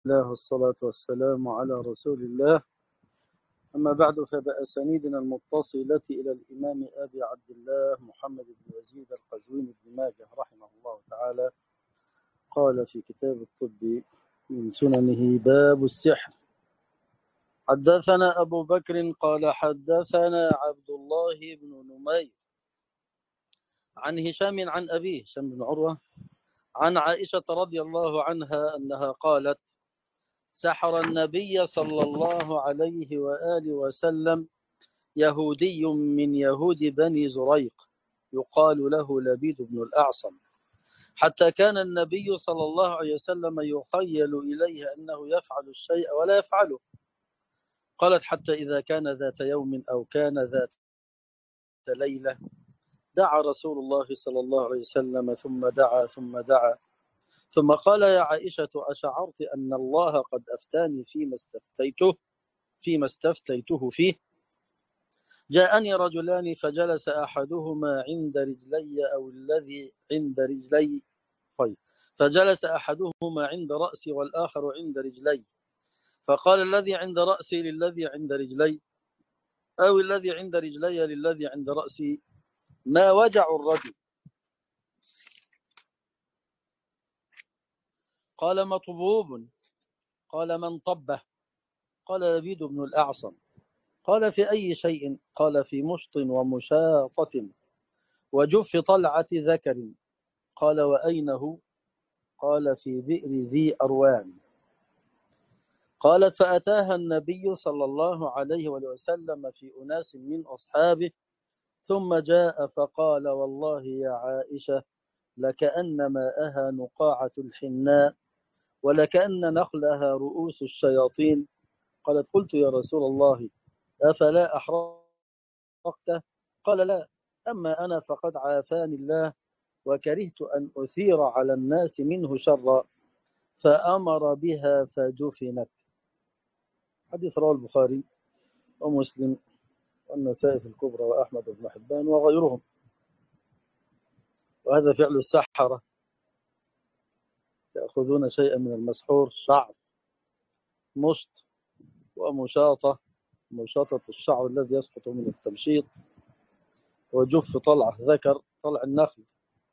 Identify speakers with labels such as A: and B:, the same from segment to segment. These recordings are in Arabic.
A: الله والصلاة والسلام على رسول الله. أما بعد فبأسانيدنا المتصلة إلى الإمام أبي عبد الله محمد بن يزيد القزويني بن ماجه رحمه الله تعالى قال في كتاب الطب من سننه باب السحر. حدثنا أبو بكر قال حدثنا عبد الله بن نمير عن هشام عن أبيه هشام بن عروة عن عائشة رضي الله عنها أنها قالت: سحر النبي صلى الله عليه وآله وسلم يهودي من يهود بني زريق يقال له لبيد بن الأعصم، حتى كان النبي صلى الله عليه وسلم يخيل إليه أنه يفعل الشيء ولا يفعله. قالت: حتى إذا كان ذات يوم أو كان ذات ليلة دعا رسول الله صلى الله عليه وسلم ثم دعا ثم قال: يا عائشة، أشعرت أن الله قد أفتاني فيما استفتيته فيه؟ جاءني رجلان فجلس أحدهما عند رجلي أو الذي عند رجلي، طيب، فجلس أحدهما عند رأسي والآخر عند رجلي، فقال الذي عند رأسي للذي عند رجلي أو الذي عند رجلي للذي عند رأسي: ما وجع الرجل؟ قال: مطبوب. قال: من طبه؟ قال: لبيد بن الأعصم. قال: في أي شيء؟ قال: في مشط ومشاطة وجف طلعة ذكر. قال: وأينه؟ قال: في بئر ذي أروان. قالت: فأتاها النبي صلى الله عليه وسلم في أناس من أصحابه، ثم جاء فقال: والله يا عائشة، لكأن ماءها نقاعة الحناء ولكأن نخلها رؤوس الشياطين. قالت: قلت: يا رسول الله، أفلا أحرقته؟ قال: لا، أما أنا فقد عافاني الله وكرهت أن أثير على الناس منه شرا، فأمر بها فدفنت. حديث رواه البخاري ومسلم والنسائي في الكبرى وأحمد بن حبان وغيرهم. وهذا فعل السحرة، يأخذون شيئا من المسحور، شعر، مشط، ومشاطة، مشاطة الشعر الذي يسقط من التمشيط، وجف طلعة ذكر، طلع النخل.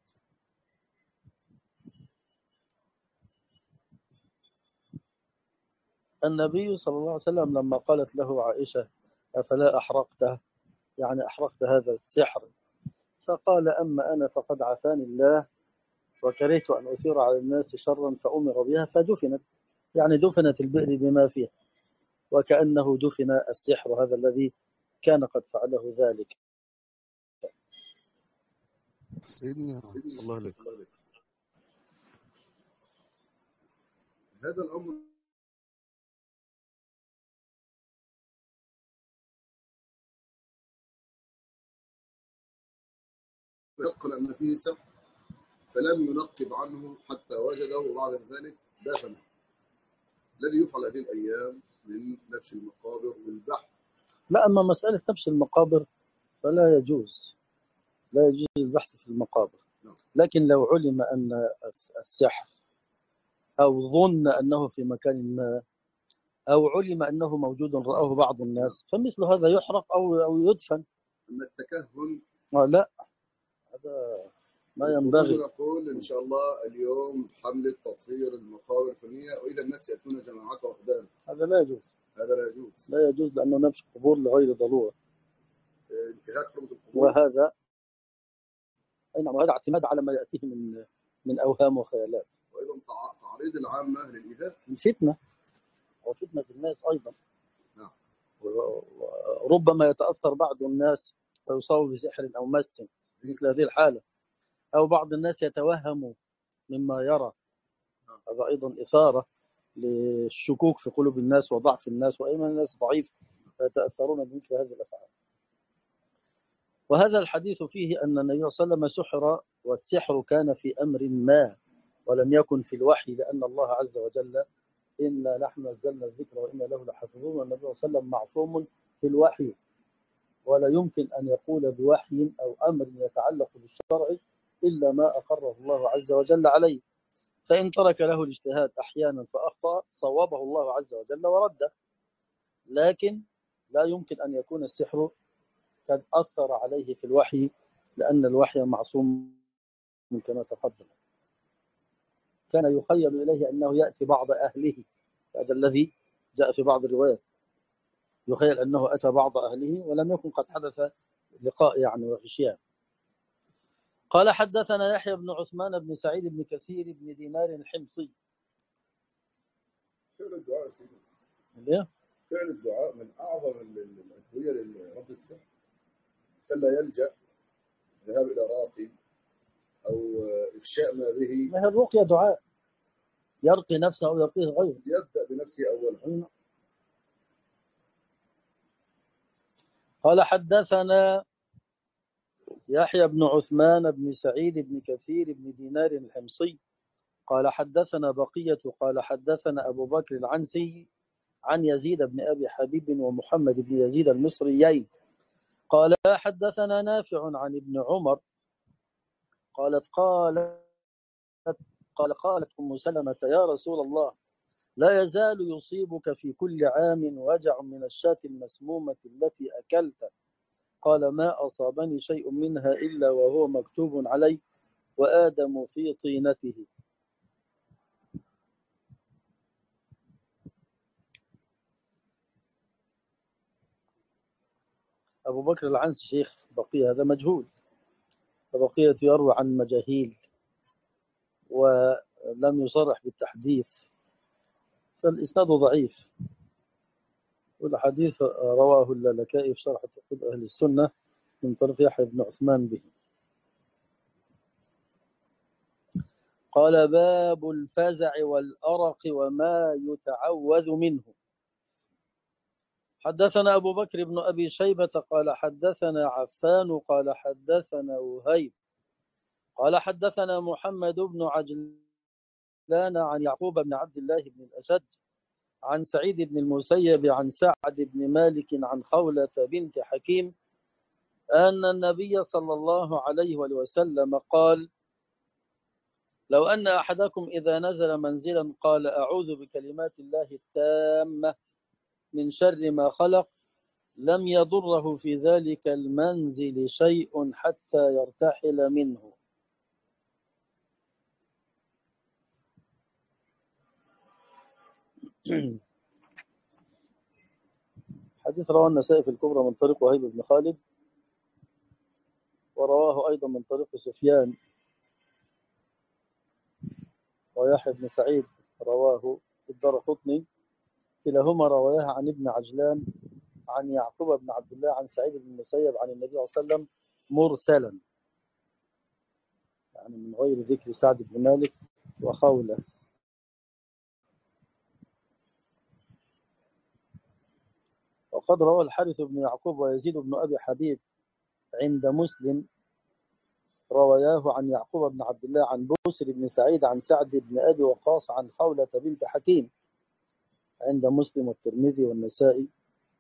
A: النبي صلى الله عليه وسلم لما قالت له عائشة: أفلا أحرقته؟ يعني أحرقت هذا السحر؟ فقال: أما أنا فقد عافاني الله وكرهت أن أثير على الناس شرا، فأمر بها فدفنت، يعني دفنت البئر بما فيها، وكأنه دفن السحر هذا الذي كان قد فعله ذلك.
B: سيدنا الله عليك. هذا الأمر يذكر أن فيه سحر فلم ينقب عنه حتى وجده، وبعد ذلك دفنه. الذي يفعل هذه الأيام من نبش المقابر والبحث.
A: لا، أما مسألة نبش المقابر فلا يجوز، لا يجوز البحث في المقابر. لكن لو علم أن السحر أو ظن أنه في مكان ما أو علم أنه موجود رآه بعض الناس، فمثل هذا يحرق أو يدفن.
B: أما التكهن
A: لا، هذا ما ينبغي.
B: نقول إن شاء الله اليوم حملة تطهير المقابر الفنية، وإذا الناس يأتون جماعات وأقدام،
A: هذا لا يجوز،
B: هذا لا يجوز،
A: لا يجوز، لأنه نبش قبور لغير ضرورة.
B: انتهاك حرمة القبور.
A: وهذا وهذا اعتماد على ما يأتيه من أوهام وخيالات،
B: وأيضا تعريض العامة للإيذاء،
A: الفتنة وفتنة الناس أيضا.
B: نعم.
A: وربما يتأثر بعض الناس ويصاب بسحر أو مس مثل هذه الحالة، أو بعض الناس يتوهم مما يرى، هذا أيضا إثارة للشكوك في قلوب الناس وضعف الناس، وأيضا الناس ضعيف فيتأثرون بمثل هذه الأفعال. وهذا الحديث فيه أن النبي صلى الله عليه وسلم سحر، والسحر كان في أمر ما ولم يكن في الوحي، لأن الله عز وجل: إنا نحن نزلنا الذكر وإنا له لحافظون. والنبي صلى الله عليه وسلم معصوم في الوحي، ولا يمكن أن يقول بوحي أو أمر يتعلق بالشرع إلا ما أقره الله عز وجل عليه. فإن ترك له الاجتهاد أحيانا فأخطأ صوبه الله عز وجل ورده، لكن لا يمكن أن يكون السحر قد أثر عليه في الوحي، لأن الوحي معصوم كما تقدم. كان يخيل إليه أنه يأتي بعض أهله، هذا الذي جاء في بعض الروايات، يخيل أنه أتى بعض أهله ولم يكن قد حدث لقاء يعني وغشيان. قال حدثنا يحيى بن عثمان بن سعيد بن كثير بن دينار الحمصي.
B: فعل الدعاء يا سيدي،
A: ليه؟
B: فعل الدعاء من أعظم الأدوية لرد السحر. الإنسان لا يلجأ ذهاب إلى راقي أو إفشاء ما به،
A: ما هي الرقية دعاء، يرقي نفسه أو يرقيه غيره.
B: يبدأ بنفسه أولا.
A: قال حدثنا يحيى بن عثمان بن سعيد بن كثير بن دينار الحمصي قال حدثنا بقية قال حدثنا أبو بكر العنسي عن يزيد بن أبي حبيب ومحمد بن يزيد المصريين قال حدثنا نافع عن ابن عمر قالت أم سلمة يا رسول الله لا يزال يصيبك في كل عام وجع من الشاة المسمومة التي أكلت؟ قال ما أصابني شيء منها إلا وهو مكتوب علي وآدم في طينته. أبو بكر العنسي شيخ بقية هذا مجهول، فبقية يروي عن مجاهيل ولم يصرح بالتحديث، فالإسناد ضعيف. والحديث رواه اللالكائي في شرح تقريب أهل السنة من طريق يحيى بن عثمان به. قال باب الفزع والأرق وما يتعوذ منه. حدثنا أبو بكر بن أبي شيبة قال حدثنا عفان قال حدثنا وهيب قال حدثنا محمد بن عجلان عن يعقوب بن عبد الله بن الأشد عن سعيد بن المسيب عن سعد بن مالك عن خولة بنت حكيم أن النبي صلى الله عليه وسلم قال لو أن أحدكم إذا نزل منزلا قال أعوذ بكلمات الله التامة من شر ما خلق لم يضره في ذلك المنزل شيء حتى يرتحل منه. حديث رواه النسائي في الكبرى من طريق وهيب بن خالد، ورواه أيضا من طريق سفيان ويحيى بن سعيد رواه الدرقطني، كلاهما رواياها عن ابن عجلان عن يعقوب بن عبد الله عن سعيد بن المسيب عن النبي صلى الله عليه وسلم مرسلا، يعني من غير ذكر سعد بن مالك وخولة. وقد روى الحارث بن يعقوب ويزيد بن أبي حبيب عند مسلم رواياه عن يعقوب بن عبد الله عن بوسر بن سعيد عن سعد بن أبي وقاص عن خولة بنت حكيم عند مسلم والترمذي والنسائي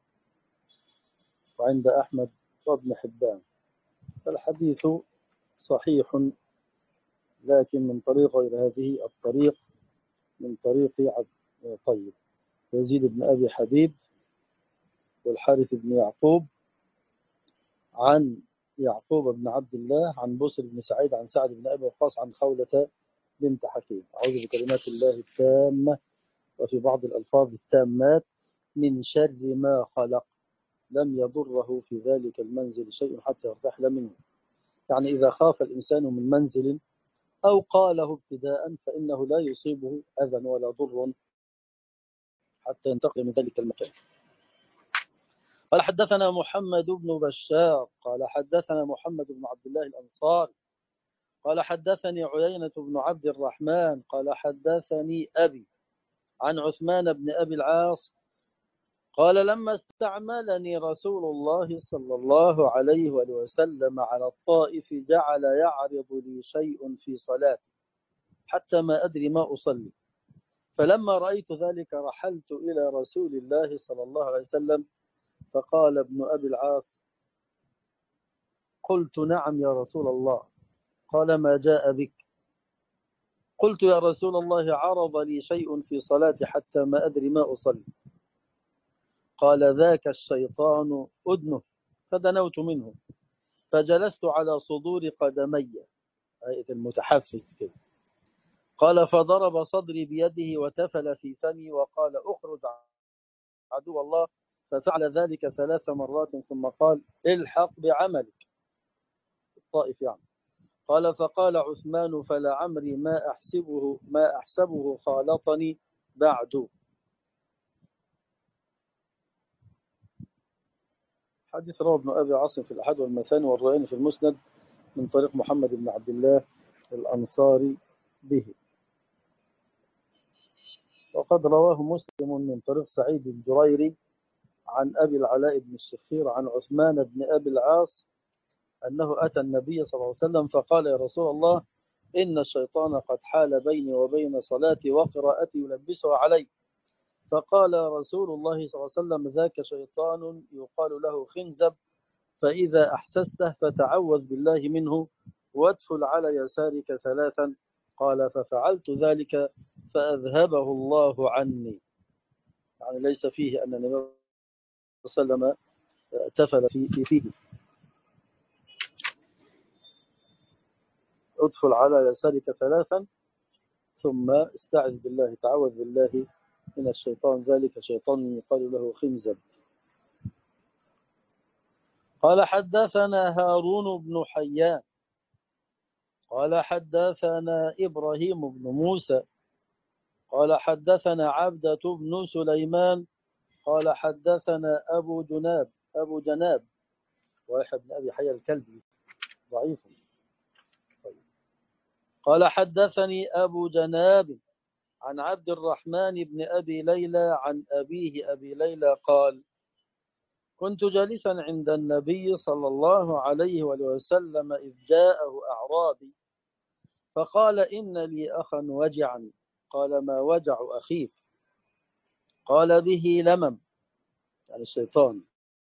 A: وعند أحمد وابن حبان. فالحديث صحيح، لكن من طريق غير هذه الطريق، من طريق طيب يزيد بن أبي حبيب والحارث بن يعقوب عن يعقوب بن عبد الله عن بوسر بن سعيد عن سعد بن أبي وقاص عن خولة بنت حكيم أعوذ بكلمات الله التامة، وفي بعض الألفاظ التامات من شر ما خلق لم يضره في ذلك المنزل شيء حتى يرتحل منه. يعني إذا خاف الإنسان من منزل أو قاله ابتداء فإنه لا يصيبه أذى ولا ضر حتى ينتقل من ذلك المكان. قال حدثنا محمد بن بشار قال حدثنا محمد بن عبد الله الأنصاري قال حدثني عيينة بن عبد الرحمن قال حدثني أبي عن عثمان بن أبي العاص قال لما استعملني رسول الله صلى الله عليه وسلم على الطائف جعل يعرض لي شيء في صلاتي حتى ما أدري ما أصلي، فلما رأيت ذلك رحلت إلى رسول الله صلى الله عليه وسلم فقال ابن أبي العاص قلت نعم يا رسول الله، قال ما جاء بك؟ قلت يا رسول الله عرض لي شيء في صلاتي حتى ما أدري ما أصلي. قال ذاك الشيطان أدنه. فدنوت منه فجلست على صدور قدمي، آية المتحفز كده. قال فضرب صدري بيده وتفل في فمي وقال اخرج عدو الله. ففعل ذلك 3 مرات ثم قال الحق بعملك، الطائف يعني. قال فقال عثمان فلا عمري ما أحسبه خالطني بعد. حديث رواه ابن أبي عاصم في الأحد والمثاني والرأيين في المسند من طريق محمد بن عبد الله الأنصاري به. وقد رواه مسلم من طريق سعيد الجريري عن أبي العلاء بن الشخير عن عثمان بن أبي العاص أنه أتى النبي صلى الله عليه وسلم فقال يا رسول الله إن الشيطان قد حال بيني وبين صلاتي وقراءتي يلبسها علي. فقال رسول الله صلى الله عليه وسلم ذاك شيطان يقال له خنزب، فإذا أحسسته فتعوذ بالله منه وادفل على يسارك 3. قال ففعلت ذلك فأذهبه الله عني. يعني ليس فيه أن النبي صلى الله عليه وسلم تفل فيه. ادخل على يسارك 3 ثم استعذ بالله، تعوذ بالله من الشيطان، ذلك شيطان يقال له خنزب. قال حدثنا هارون بن حيان قال حدثنا إبراهيم بن موسى قال حدثنا عبدة بن سليمان قال حدثنا أبو جناب واحد بن أبي حي الكلبي ضعيف. قال حدثني أبو جناب عن عبد الرحمن بن أبي ليلى عن أبيه أبي ليلى قال كنت جالسا عند النبي صلى الله عليه وسلم إذ جاءه أعرابي فقال إن لي أخا وجعا. قال ما وجع أخيك؟ قال به لمم، يعني الشيطان.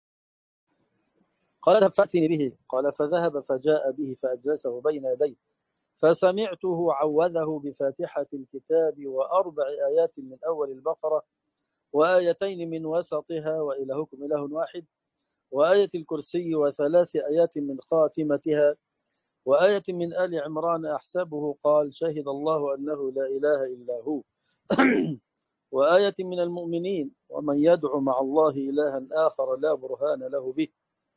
A: قال اذهب فأتني به. قال فذهب فجاء به فأجلسه بين يديه فسمعته عوذه بفاتحة الكتاب و4 آيات من أول البقرة وآيتين من وسطها وإلهكم إله واحد وآية الكرسي و3 آيات من خاتمتها وآية من آل عمران أحسبه قال شهد الله أنه لا إله إلا هو وآية من المؤمنين ومن يدعو مع الله إلها آخر لا برهان له به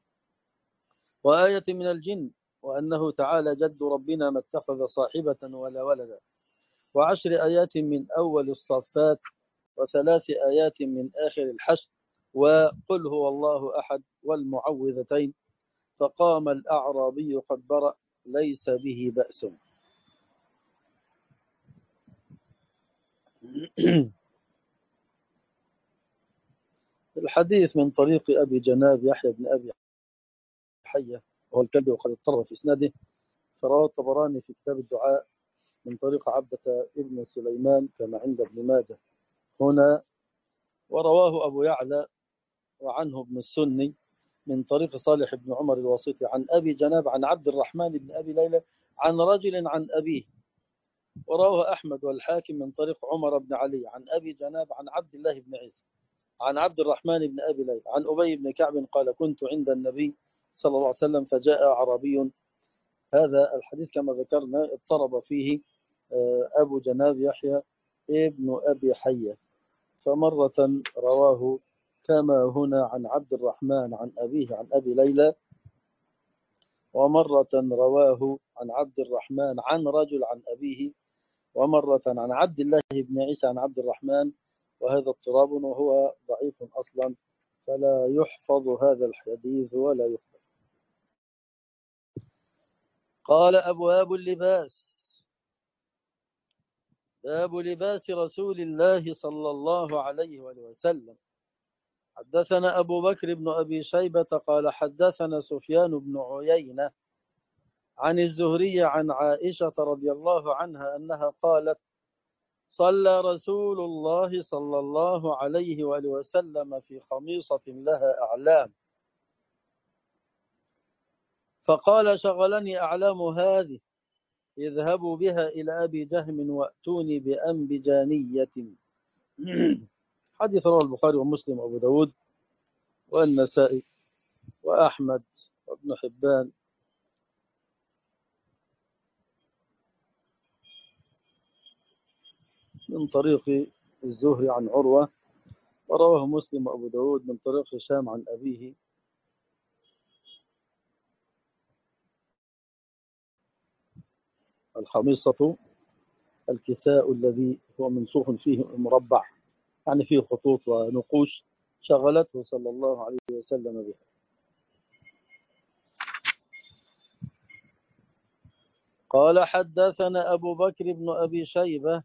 A: وآية من الجن وأنه تعالى جد ربنا ما اتخذ صاحبة ولا ولدا و10 آيات من أول الصفات و3 آيات من آخر الحشر وقل هو الله أحد والمعوذتين. فقام الأعرابي قد برأ ليس به بأس. الحديث من طريق أبي جناب يحيى بن أبي حية وهو الكلبي وقد اضطرب في إسناده، فرواه الطبراني في كتاب الدعاء من طريق عبدة ابن سليمان كما عند ابن ماجه هنا، ورواه أبو يعلى وعنه ابن السني من طريق صالح بن عمر الواسطي عن أبي جناب عن عبد الرحمن بن أبي ليلى عن رجل عن أبيه، ورواه أحمد والحاكم من طريق عمر بن علي عن أبي جناب عن عبد الله بن عيسى عن عبد الرحمن بن أبي ليلى عن أبي بن كعب قال كنت عند النبي صلى الله عليه وسلم فجاء أعرابي. هذا الحديث كما ذكرنا اضطرب فيه أبو جناب يحيى ابن أبي حية، فمرة رواه كما هنا عن عبد الرحمن عن أبيه عن أبي ليلى، ومرة رواه عن عبد الرحمن عن رجل عن أبيه، ومرة عن عبد الله بن عيسى عن عبد الرحمن، وهذا اضطراب وهو ضعيف أصلا فلا يحفظ هذا الحديث ولا يحفظ. قال أبواب اللباس. باب لباس رسول الله صلى الله عليه وسلم. حدثنا أبو بكر بن أبي شيبة قال حدثنا سفيان بن عيينة عن الزهري عن عائشة رضي الله عنها أنها قالت صلى رسول الله صلى الله عليه وسلم في خميصة لها أعلام فقال شغلني أعلام هذه اذهبوا بها إلى أبي جهم وأتوني بأنبجانية. حديث رواه البخاري ومسلم وأبو داود والنسائي وأحمد وابن حبان من طريق الزهري عن عروة، ورواه مسلم وأبو داود من طريق هشام عن أبيه. الخميصة الكساء الذي هو منسوخ فيه مربع، يعني فيه خطوط ونقوش، شغلته صلى الله عليه وسلم بها. قال حدثنا أبو بكر بن أبي شيبة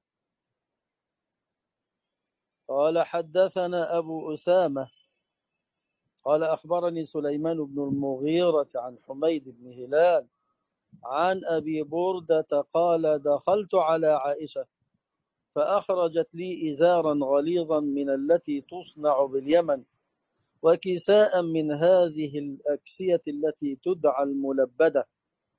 A: قال حدثنا أبو أسامة قال أخبرني سليمان بن المغيرة عن حميد بن هلال عن أبي بردة قال دخلت على عائشة فأخرجت لي إزارا غليظا من التي تصنع باليمن وكساء من هذه الأكسية التي تدعى الملبدة،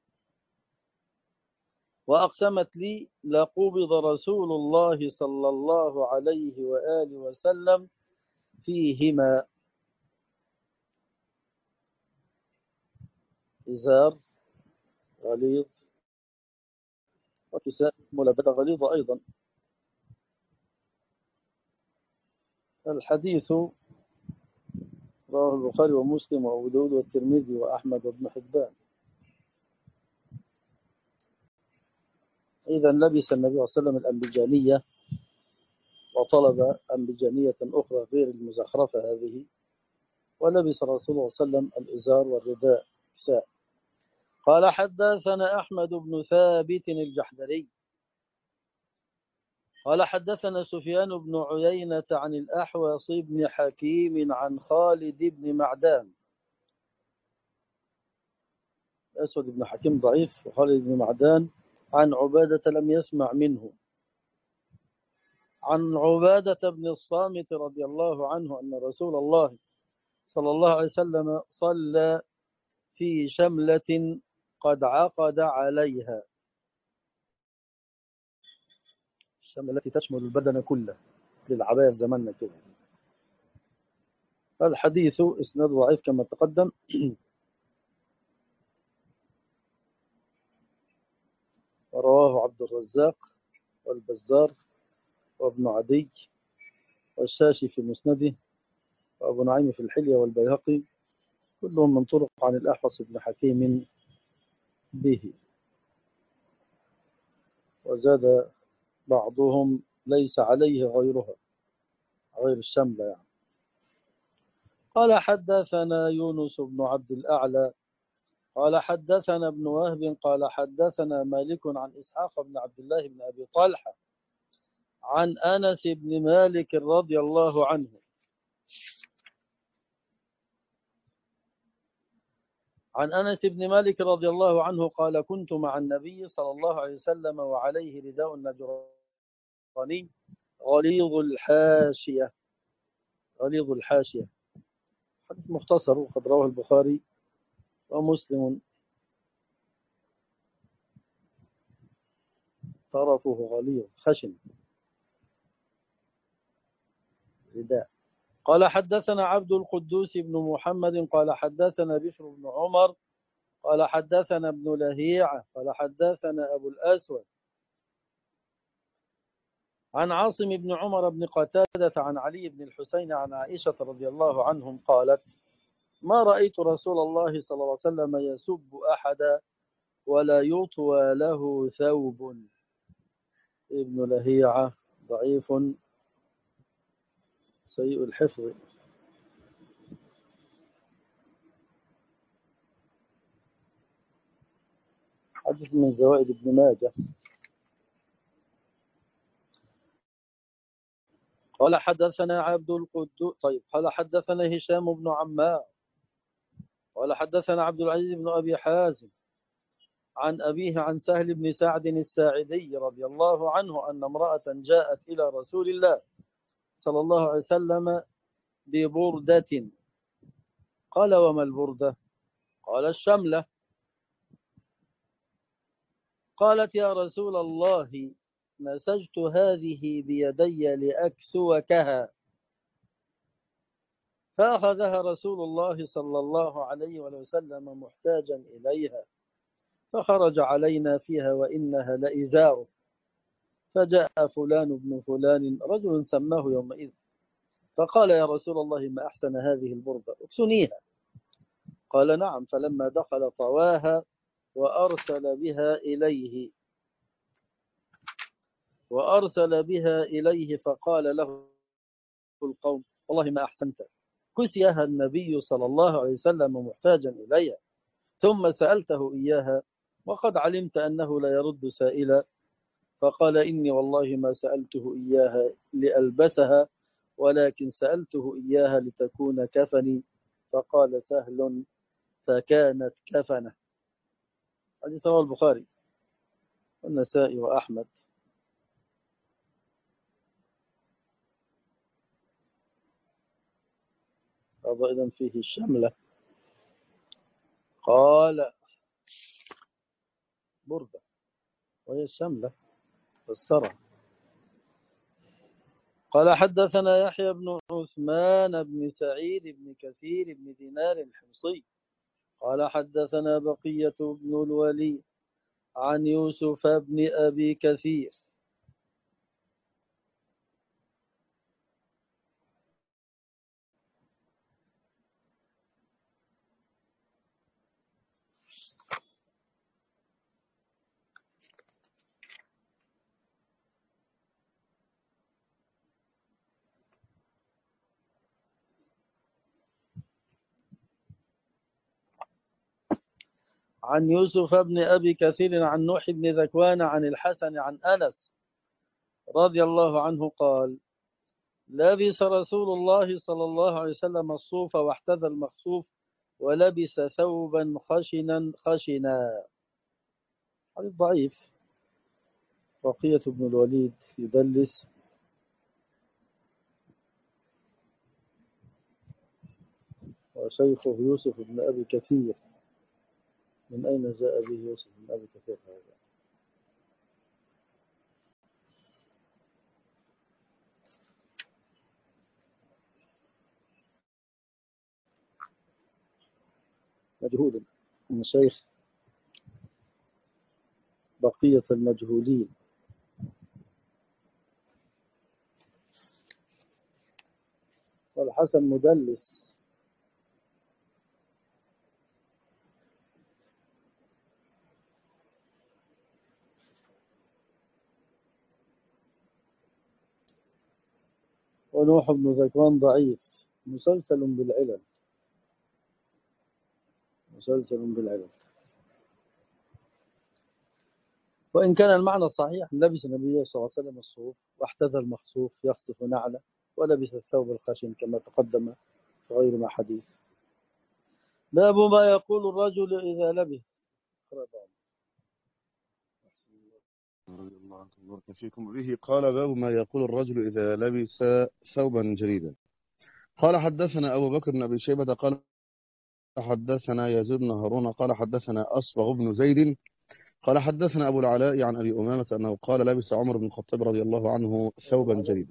A: وأقسمت لي لقبض رسول الله صلى الله عليه وآله وسلم فيهما. إزار غليظ وكساء ملبدة غليظة أيضا. الحديث رواه البخاري ومسلم وأبو داود والترمذي وأحمد وابن حبان. إذا لبس النبي صلى الله عليه وسلم الأنبجانية وطلب أنبجانية أخرى غير المزخرفة هذه، ولبس رسول الله صلى الله عليه وسلم الإزار والرداء كساء. قال حدثنا أحمد بن ثابت الجحدري قال حدثنا سفيان بن عيينة عن الأحوص بن حكيم عن خالد بن معدان. أسود بن حكيم ضعيف، وخالد بن معدان عن عبادة لم يسمع منه. عن عبادة بن الصامت رضي الله عنه أن رسول الله صلى الله عليه وسلم صلى في شملة قد عقد عليها. الشملة التي تشمل البدن كله للعباية في زماننا كده. الحديث إسناد ضعيف كما تقدم. ورواه عبد الرزاق والبزار وابن عدي والشاشي في مسنده وأبو نعيم في الحلية والبيهقي، كلهم من طرق عن الأحوص بن حكيم به. وزاد بعضهم ليس عليه غيرها، غير الشملة يعني. قال حدثنا يونس بن عبد الأعلى قال حدثنا ابن وهب قال حدثنا مالك عن إسحاق بن عبد الله بن أبي طلحة عن أنس بن مالك رضي الله عنه عن أنس بن مالك رضي الله عنه قال كنت مع النبي صلى الله عليه وسلم وعليه رداء نجراني غليظ الحاشية. غليظ الحاشية حديث مختصر وقد رواه البخاري ومسلم. طرفه غليظ خشن رداء. قال حدثنا عبد القدوس بن محمد قال حدثنا بشر بن عمر قال حدثنا ابن لهيعة قال حدثنا أبو الأسود عن عاصم بن عمر بن قتادة عن علي بن الحسين عن عائشة رضي الله عنهم قالت ما رأيت رسول الله صلى الله عليه وسلم يسب أحدا ولا يطوى له ثوب. ابن لهيعة ضعيف سيء الحفظ. حدث من زوائد ابن ماجه. قال حدثنا عبد القدوس قال حدثنا هشام بن عمار قال حدثنا عبد العزيز بن أبي حازم عن أبيه عن سهل بن سعد الساعدي رضي الله عنه أن امرأة جاءت إلى رسول الله صلى الله عليه وسلم ببردة. قال وما البردة؟ قال الشملة. قالت يا رسول الله نسجت هذه بيدي لأكسوكها، فأخذها رسول الله صلى الله عليه وسلم محتاجا إليها، فخرج علينا فيها وإنها لإزار. فجاء فلان بن فلان رجل سماه يومئذ فقال يا رسول الله ما أحسن هذه البردة اكسنيها. قال نعم. فلما دخل طواها وأرسل بها إليه فقال له القوم والله ما أحسنت، كسيها النبي صلى الله عليه وسلم محتاجا إليها ثم سألته إياها وقد علمت أنه لا يرد سائلا. فقال إني والله ما سألته إياها لألبسها ولكن سألته إياها لتكون كفني. فقال سهل فكانت كفنه. حديث رواه البخاري والنسائي وأحمد. هذا إذن فيه الشملة. قال بردة وهي الشملة فسرها. قال حدثنا يحيى بن عثمان بن سعيد بن كثير بن دينار الحمصي قال حدثنا بقية بن الوليد عن يوسف بن أبي كثير عن يوسف بن أبي كثير عن نوح بن ذكوان عن الحسن عن أنس رضي الله عنه قال لبس رسول الله صلى الله عليه وسلم الصوف واحتذى المخصوف ولبس ثوبا خشنا. حديث ضعيف. بقية بن الوليد يدلس وشيخه يوسف بن أبي كثير. من أين جاء به يوسف بن أبي كثير هذا؟ مجهول من شيخ بقية المجهولين. والحسن مدلس. ونوح بن ذكوان ضعيف مسلسل بالعلل. وإن كان المعنى صحيح لبس النبي صلى الله عليه وسلم الصوف واحتذى المخصوف يخصف نعله ولبس الثوب الخشن كما تقدم في غير ما حديث. باب ما يقول الرجل إذا لبس.
B: رضي الله عنكم وبارك فيكم. به قال باب ما يقول الرجل إذا لبس ثوبا جديدا. قال حدثنا أبو بكر بن أبي شيبة قال حدثنا يزيد بن هارون قال حدثنا أصبغ بن زيد قال حدثنا أبو العلاء عن أبي أمامة أنه قال لبس عمر بن الخطاب رضي الله عنه ثوبا جديدا.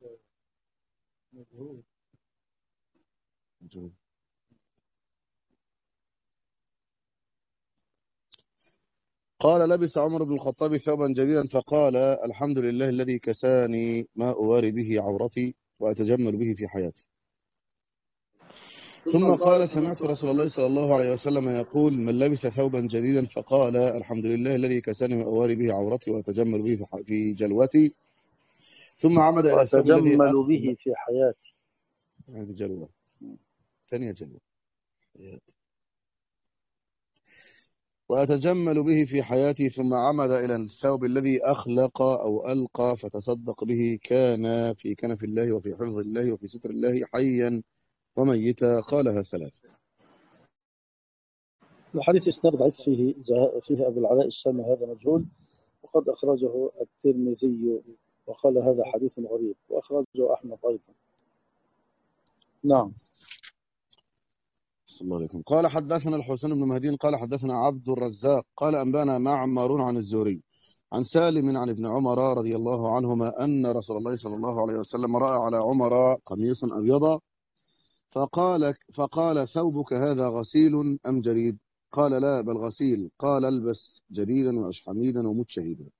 B: قال لبس عمر بن الخطاب ثوبا جديدا فقال الحمد لله الذي كساني ما أواري به عورتي وأتجمل به في حياتي. ثم قال سمعت رسول الله صلى الله عليه وسلم يقول من لبس ثوبا جديدا فقال الحمد لله الذي كساني ما أواري به عورتي وأتجمل به في جلوتي ثم عمد إلى الثوب الذي
A: وأتجمل به في حياتي.
B: هذه جلوة ثانية جلوة. وأتجمل به في حياتي ثم عمد إلى الثوب الذي أخلق أو ألقى فتصدق به كان في كنف الله وفي حفظ الله وفي ستر الله حيا وميتا. قالها ثلاث.
A: الحديث إسناد ضعيف فيه أبو العلاء الشامي هذا مجهول وقد أخرجه الترمذي وقال هذا حديث غريب وأخرجه أحمد أيضا. نعم.
B: أحسن الله عليكم. قال حدثنا الحسين بن مهدي قال حدثنا عبد الرزاق قال أنبانا معمر عن الزهري عن سالم عن ابن عمر رضي الله عنهما أن رسول الله صلى الله عليه وسلم رأى على عمر قميصا أبيضا فقال ثوبك هذا غسيل أم جديد؟ قال لا بل غسيل. قال البس جديدا وعش حميدا ومت شهيدا.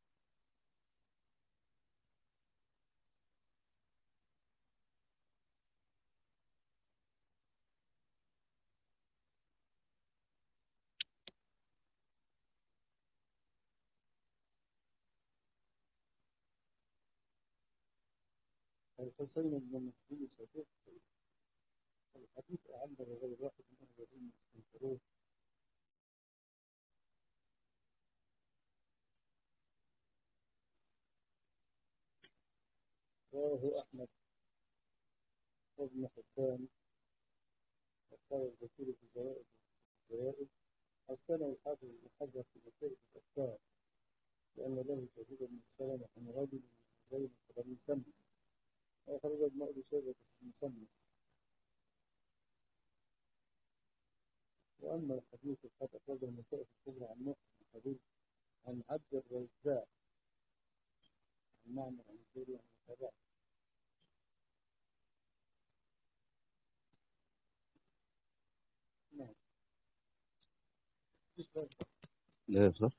A: الحسين بن مهدي صديق الحديث عند غير واحد من أهل العلم يستنكروه رواه أحمد وابن حبان وقال البصيري في الزوائد حسنه الحافظ بن حجر في مسائل الأفكار لأن له شهيدا من سلمة عن رجل من زينب بن سمي وأخرج ابن أبي شيبة في المسمى. وأما الحديث فقد أخرج المسائل الكبرى عن نصر بن حبيب عن عبد الرزاق عن معمر عن الزهري عن التابع. نعم.
B: لا صح.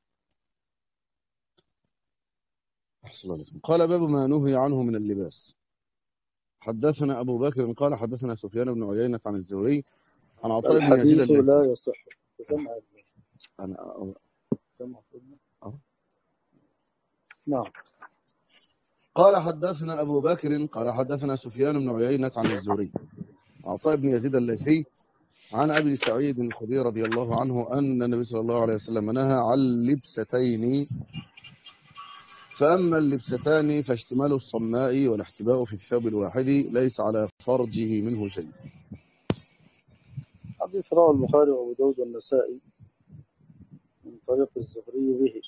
B: أحسن الله عليكم. قال باب ما نهي عنه من اللباس. حدثنا أبو بكر قال حدثنا سفيان بن عيينة عن الزهري عن عطاء بن يزيد
A: الحديث لا
B: الليثي.
A: يصح. تسمع
B: أنا
A: تسمع.
B: أه.
A: نعم.
B: قال حدثنا أبو بكر قال حدثنا سفيان بن عيينة عن الزهري عطاء بن يزيد الليثي عن أبي سعيد الخدري رضي الله عنه أن النبي صلى الله عليه وسلم نهى عن لبستين فأما اللبستان فاشتمال الصماء والاحتباء في الثوب الواحد ليس على فرجه منه شيء.
A: حديث رواه البخاري وأبو داود والنسائي من طريق الزهري به.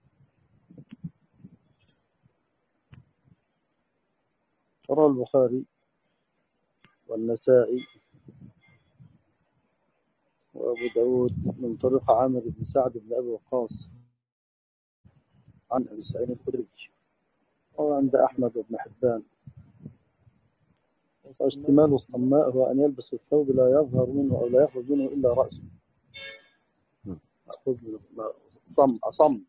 A: رواه البخاري والنسائي وأبو داود من طريق عامر بن سعد بن أبي وقاص عن أبي سعيد الخدري وعند أحمد بن حبان. واشتمال الصماء هو أن يلبس الثوب لا يظهر منه أو لا يخرج منه إلا رأسه. أخذ أصم.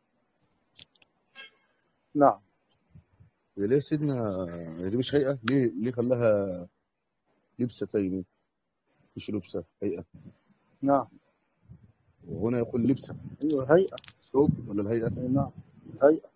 A: نعم.
B: ليه سيدنا دي مش هيئة؟ ليه خلاها لبستين مش لبسة هيئة؟
A: نعم.
B: وهنا يقول لبسة.
A: أيوه هيئة.
B: ثوب ولا الهيئة؟
A: نعم هيئة.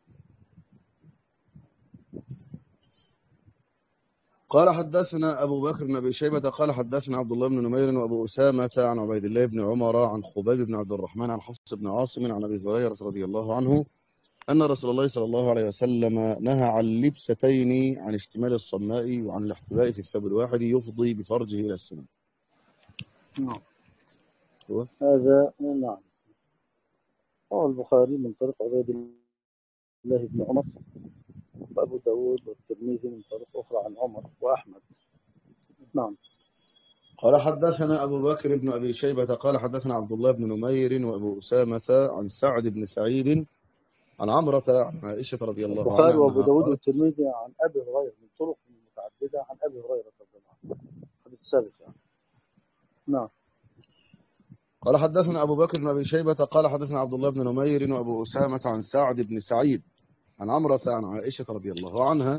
B: قال حدثنا أبو بكر بن أبي شيبة قال حدثنا عبد الله بن نمير وأبو أسامة عن عبيد الله بن عمر عن خبيب بن عبد الرحمن عن حفص بن عاصم عن أبي هريرة رضي الله عنه أن رسول الله صلى الله عليه وسلم نهى عن لبستين عن اشتمال الصماء وعن الاحتباء في الثوب الواحد يفضي بفرجه إلى السماء.
A: نعم.
B: هو
A: هذا نعم. رواه البخاري من طريق عبيد الله بن عمر وأبو داود والترمذي من طريق أخرى عن عمر وأحمد. نعم.
B: قال حدثنا أبو بكر بن أبي شيبة قال حدثنا عبد الله بن نمير وأبو أسامة عن سعد بن سعيد عن عمرة عن عائشة رضي الله عنها
A: البخاري وأبو
B: أنها
A: داود
B: قالت
A: والترمذي عن أبي هريرة من طرق متعددة عن أبي هريرة رضي الله عنه. حديث سابق يعني. نعم.
B: قال حدثنا أبو بكر بن أبي شيبة قال حدثنا عبد الله بن نمير وأبو أسامة عن سعد بن سعيد عن عمرة عن عائشة رضي الله عنها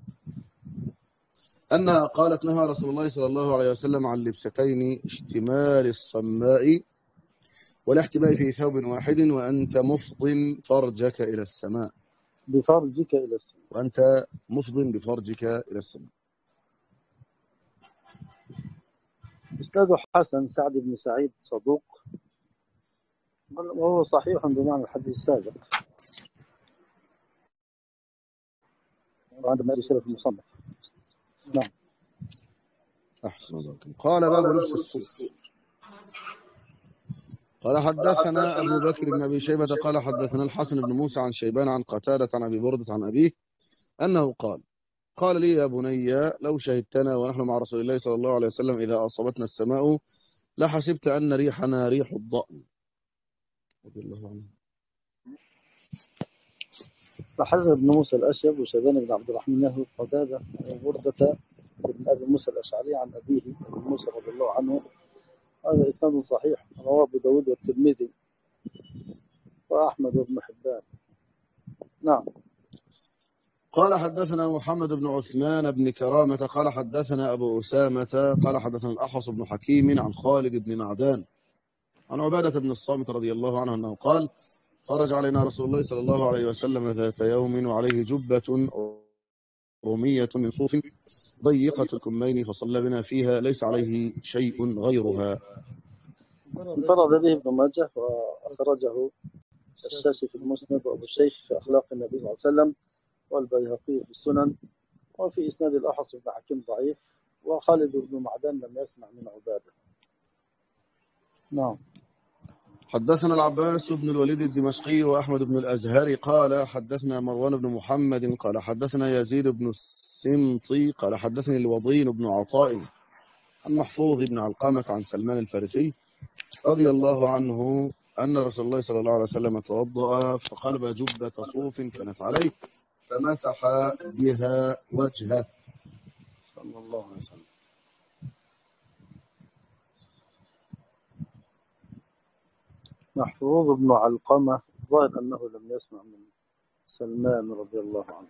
B: أنها قالت نهى رسول الله صلى الله عليه وسلم عن لبستين اشتمال الصماء والاحتباء في ثوب واحد وأنت مفض فرجك إلى السماء.
A: بفرجك إلى السماء.
B: وأنت مفض بفرجك إلى السماء.
A: إسناده حسن. سعد بن سعيد صدوق وهو صحيح بمعنى الحديث السابق. وعند ما يشير في المصنف. نعم.
B: أحسن الله. قال باب لبس الصوف. قال حدثنا أبو بكر بن أبي شيبة قال حدثنا الحسن بن موسى عن شيبان عن قتادة عن أبي بردة عن أبيه أنه قال لي يا بني لو شهدتنا ونحن مع رسول الله صلى الله عليه وسلم إذا أصابتنا السماء لحسبت أن ريحنا ريح الضأن رضي الله عنه.
A: فحزب بن موسى الأشيب وشيبان بن عبد الرحمن له قتادة وبردة بن أبي موسى الأشعري عن أبيه أبي موسى رضي الله عنه. هذا إسناد صحيح، رواه أبو داود والترمذي وأحمد وابن حبان. نعم.
B: قال حدثنا محمد بن عثمان بن كرامة قال حدثنا أبو أسامة قال حدثنا الأحوص بن حكيم عن خالد بن معدان عن عبادة بن الصامت رضي الله عنه أنه قال خرج علينا رسول الله صلى الله عليه وسلم ذات يوم وعليه جبة رومية من صوف ضيقة الكمين فصلى بنا فيها ليس عليه شيء غيرها.
A: انفرد به ابن ماجه وأخرجه الشاشي في المسند وأبو الشيخ في أخلاق النبي صلى الله عليه وسلم والبيهقي في السنن. وفي إسناد الأحص بن حكيم ضعيف، وخالد بن معدان لم يسمع من عبادة. نعم.
B: حدثنا العباس بن الوليد الدمشقي وأحمد بن الأزهري قال حدثنا مروان بن محمد قال حدثنا يزيد بن السمطي قال حدثني الوضين بن عطاء عن محفوظ بن علقمة عن سلمان الفارسي رضي الله عنه أن رسول الله صلى الله عليه وسلم توضأ فقلب جبة صوف كانت عليه فمسح بها وجهه
A: صلى الله عليه وسلم. محفوظ بن علقمة ظاهر أنه لم يسمع من سلمان رضي الله عنه.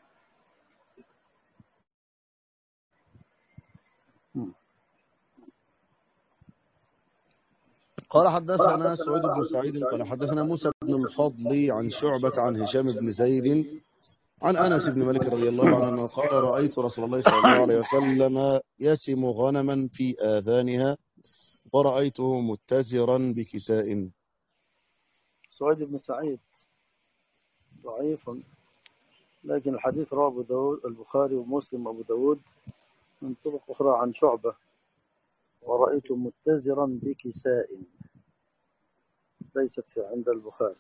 B: قال حدثنا سعيد بن سعيد قال حدثنا موسى بن الفضل عن شعبة عن هشام بن زيد عن أنس بن مالك رضي الله عنه أنه قال رأيت رسول الله صلى الله عليه وسلم يسم غنما في آذانها ورأيته متزرا بكساء.
A: سعيد بن سعيد ضعيف، لكن الحديث رواه أبو داود البخاري ومسلم وأبو داود من طرق أخرى عن شعبة. ورأيت متزرا بكساء ليست في عند البخاري.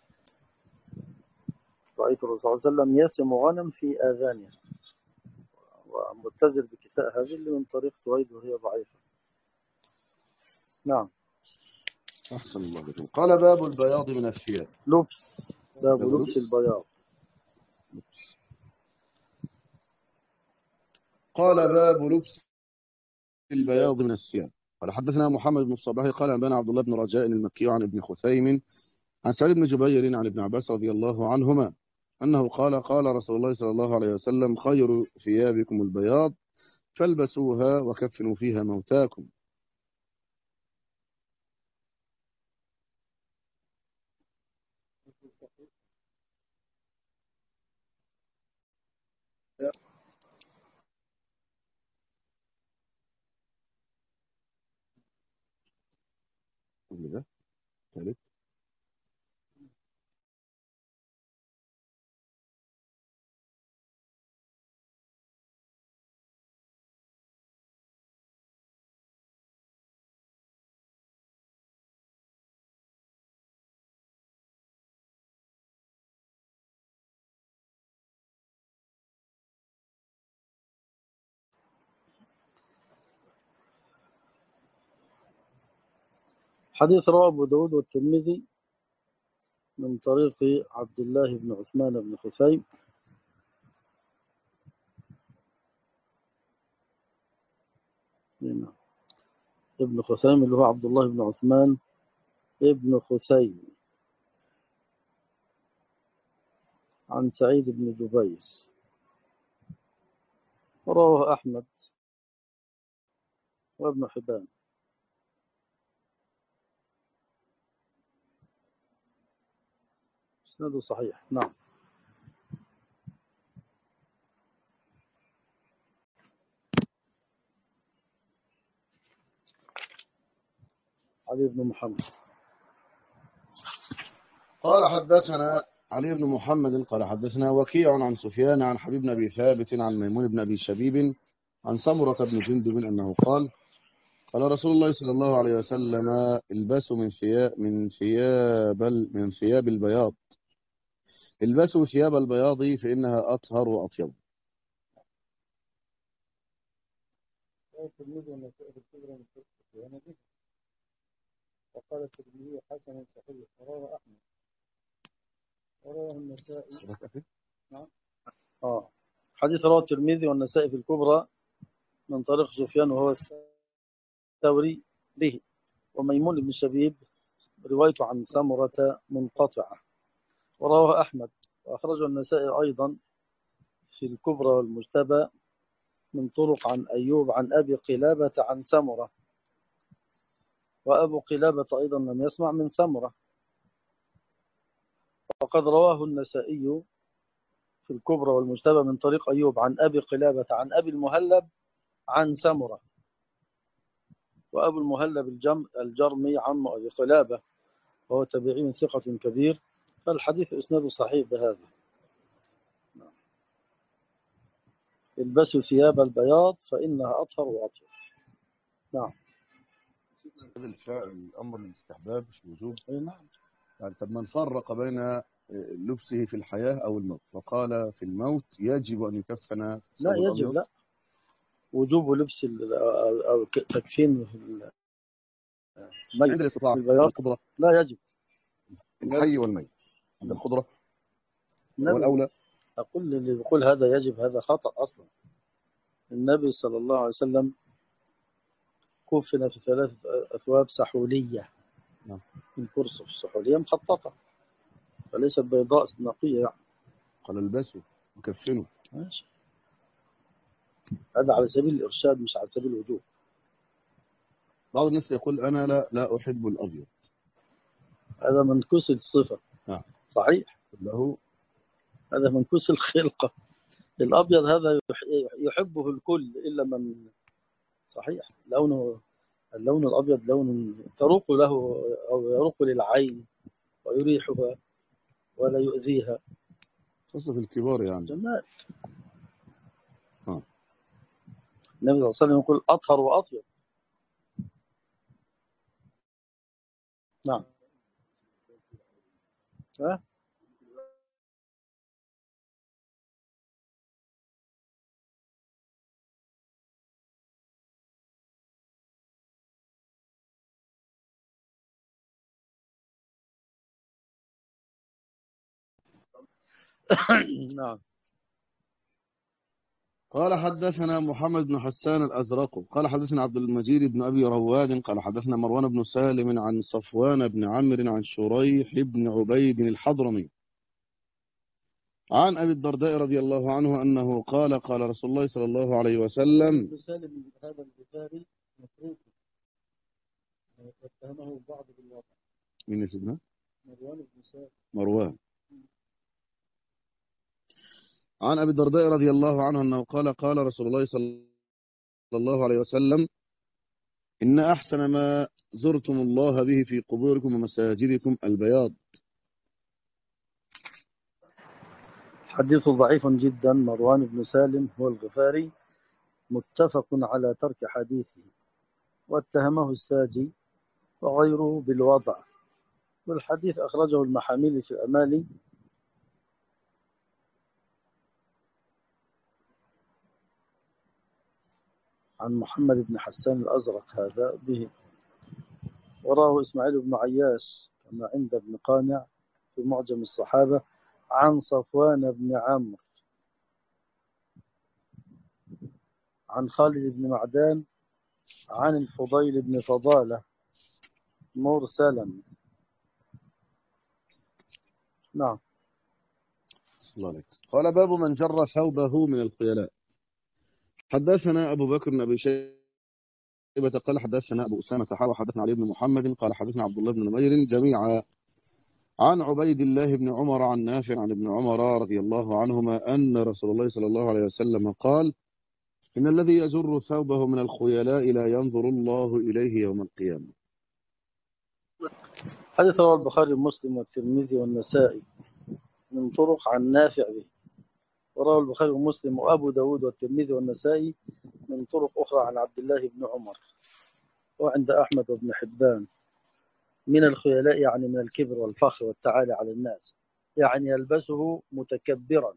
A: رأيت الرسول صلى الله عليه وسلم يسم غنم في آذانها، ومتزر بكساء هذه اللي من طريق سويد وهي ضعيفة. نعم.
B: أحسن الله بكم. قال باب البياض من الثياب.
A: لبس، باب لبس البياض.
B: قال باب لبس البياض من الثياب. قال حدثنا محمد بن الصباح قال أنبانا عبد الله بن رجاء المكي عن ابن خثيم عن سعيد بن جبير عن ابن عباس رضي الله عنهما أنه قال قال رسول الله صلى الله عليه وسلم خير ثيابكم البياض فالبسوها وكفنوا فيها موتاكم. ده ثالث.
A: حديث رواه أبو داود والترمذي من طريق عبد الله بن عثمان بن خثيم ابن خثيم اللي هو عبد الله بن عثمان ابن خثيم عن سعيد بن جبير. رواه أحمد وابن حبان. اسناده صحيح. نعم. علي بن محمد.
B: قال حدثنا علي بن محمد قال حدثنا وكيع عن سفيان عن حبيب بن أبي ثابت عن ميمون بن أبي شبيب عن سمرة بن جندب أنه قال قال رسول الله صلى الله عليه وسلم البسوا من ثياب البياض البسوا ثياب البياض فإنها أطهر وأطيب.
A: وقال الترمذي حسن صحيح. رواه أحمد ورواه النسائي. نعم. حديث رواه الترمذي والنسائي في الكبرى من طريق سفيان وهو الثوري به، وميمون بن شبيب روايته عن سمرة منقطعة. ورواه أحمد وأخرجه النسائي أيضا في الكبرى والمجتبى من طرق عن أيوب عن أبي قلابة عن سمرة، وأبو قلابة أيضا لم يسمع من سمرة. وقد رواه النسائي في الكبرى والمجتبى من طريق أيوب عن أبي قلابة عن أبي المهلب عن سمرة، وأبو المهلب الجرمي عم أبي قلابة وهو تابعي ثقة كبير، فالحديث إسناده صحيح بهذا. البسوا ثياب البياض فإنها أطهر وأطهر. نعم.
B: هذا الأمر الاستحباب مش الوجوب.
A: نعم.
B: يعني طب من فرق بين لبسه في الحياة أو الموت، وقال في الموت يجب أن يكفن
A: لا
B: الثوب
A: يجب،
B: الأبيض.
A: لا وجوب لبس أو تكفين
B: عند
A: الميت
B: الاستطاعة، عند
A: بالبياض
B: القدرة،
A: لا يجب.
B: الحي والميت عند القدرة
A: النبي
B: والأولى.
A: أقول اللي بيقول هذا يجب هذا خطأ أصلا. النبي صلى الله عليه وسلم كفن في 3 أثواب سحولية
B: نعم.
A: من كرسف، السحولية مخططة فليست بيضاء نقية يعني.
B: قال البسوا وكفنوا.
A: ماشي. هذا على سبيل الإرشاد مش على سبيل الوجوب.
B: بعض الناس يقول أنا لا أحب الأبيض.
A: هذا منكوس الصفة.
B: نعم.
A: صحيح.
B: له
A: هذا منكوس الخلقة. الأبيض هذا يحبه الكل إلا من. صحيح. اللون الأبيض لون تروق له أو يروق للعين ويريحها ولا يؤذيها.
B: خاصة في الكبار يعني.
A: جمال. النبي صلى الله عليه وسلم يقول أطهر وأطيب. نعم. ها؟ نعم.
B: قال حدثنا محمد بن حسان الأزرق قال حدثنا عبد المجيد بن أبي رواد قال حدثنا مروان بن سالم عن صفوان بن عمرو عن شريح بن عبيد الحضرمي عن أبي الدرداء رضي الله عنه أنه قال قال رسول الله صلى الله عليه وسلم.
A: سالم هذا البخاري متروك واتهمه البعض بالوضع.
B: مين يا سيدنا؟
A: مروان بن سالم.
B: مروان. عن أبي الدرداء رضي الله عنه أنه قال قال رسول الله صلى الله عليه وسلم إن أحسن ما زرتم الله به في قبوركم ومساجدكم البياض.
A: حديث ضعيف جدا. مروان بن سالم هو الغفاري متفق على ترك حديثه، واتهمه الساجي وغيره بالوضع، والحديث أخرجه المحاميل في الأمالي عن محمد بن حسان الأزرق هذا به. وراه إسماعيل بن عياش كما عند ابن قانع في معجم الصحابة عن صفوان بن عمرو عن خالد بن معدان عن الفضيل بن فضالة مرسلا. نعم.
B: الله عليك. قال باب من جر ثوبه من الخيلاء. حدثنا أبو بكر بن أبي شيبة قال حدثنا أبو أسامة حدثنا علي بن محمد قال حدثنا عبد الله بن نمير جميعا عن عبيد الله بن عمر عن نافع عن ابن عمر رضي الله عنهما أن رسول الله صلى الله عليه وسلم قال إن الذي يجر ثوبه من الخيلاء لا ينظر الله إليه يوم القيامة.
A: حديث رواه البخاري ومسلم والترمذي والنسائي من طرق عن نافع به. ورواه البخاري ومسلم وأبو داود والترمذي والنسائي من طرق أخرى عن عبد الله بن عمر، وعند أحمد وابن حبان. من الخيلاء يعني من الكبر والفخر والتعالي على الناس، يعني يلبسه متكبرا.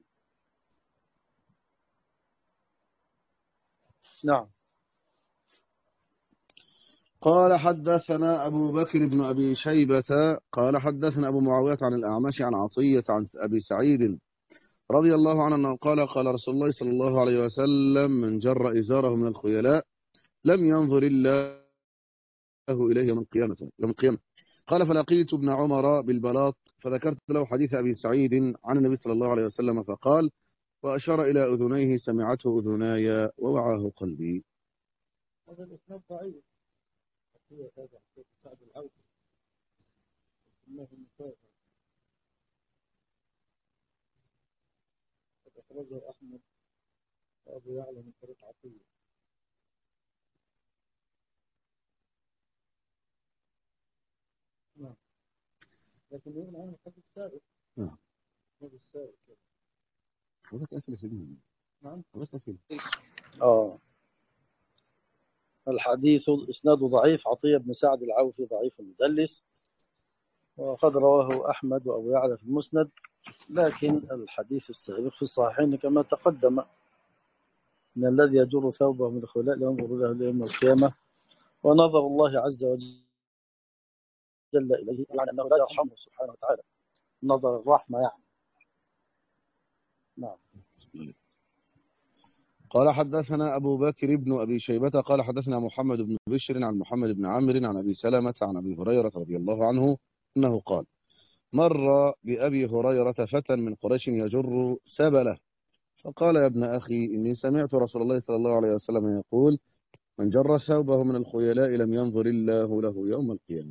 A: نعم.
B: قال حدثنا أبو بكر بن أبي شيبة قال حدثنا أبو معاوية عن الأعمش عن عطية عن أبي سعيد رضي الله عنه أنه قال قال رسول الله صلى الله عليه وسلم من جر إزاره من الخيلاء لم ينظر الله إليه يوم القيامة. قال فلقيت ابن عمر بالبلاط فذكرت له حديث أبي سعيد عن النبي صلى الله عليه وسلم فقال وأشار إلى أذنيه سمعته أذناي ووعاه قلبي.
A: هذا الإسناد ضعيف. هو هذا سعد العوفي إنه مسافر أخرجه أحمد وأبو يعلى من طريق عطية. نعم لكن يقول عنه الحديث السابق.
B: نعم
A: هذا السابق.
B: حضرتك أكل سبيل.
A: نعم
B: حضرتك أكل.
A: الحديث إسناد ضعيف. عطية بن سعد العوفي ضعيف مدلس، وقد رواه أحمد وأبو يعلى في المسند، لكن الحديث السابق في الصحيحين كما تقدم من الذي يجر ثوبه من الخلاء ينظر له يوم القيامة ونظر الله عز وجل إليه، يعني أنه لا يرحمه سبحانه وتعالى نظر الرحمة يعني. نعم.
B: قال حدثنا أبو بكر بن أبي شيبة قال حدثنا محمد بن بشر عن محمد بن عمرو عن أبي سلمة عن أبي هريرة رضي الله عنه أنه قال مر بأبي هريرة فتى من قريش يجر سبله فقال يا ابن أخي إني سمعت رسول الله صلى الله عليه وسلم يقول من جر ثوبه من الخيلاء لم ينظر الله له يوم القيامة.